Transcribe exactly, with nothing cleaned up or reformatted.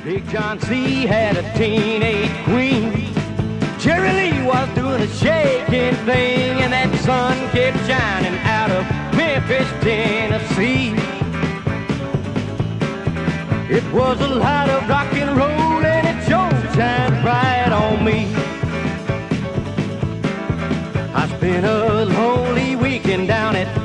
Big John C. had a teenage queen. Jerry Lee was doing a shaking thing, and that sun kept shining out of Memphis, Tennessee. It was a light of rock and roll, and it sure shined bright on me. I spent a lonely weekend down at